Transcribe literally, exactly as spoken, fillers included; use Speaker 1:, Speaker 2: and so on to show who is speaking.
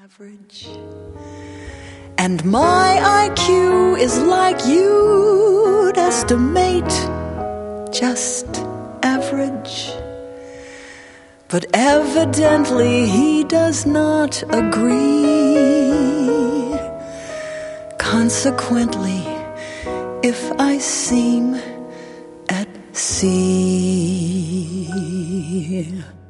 Speaker 1: average. And my I Q is like you'd estimate, just average. But evidently he does not agree. Consequently, if I seem at sea,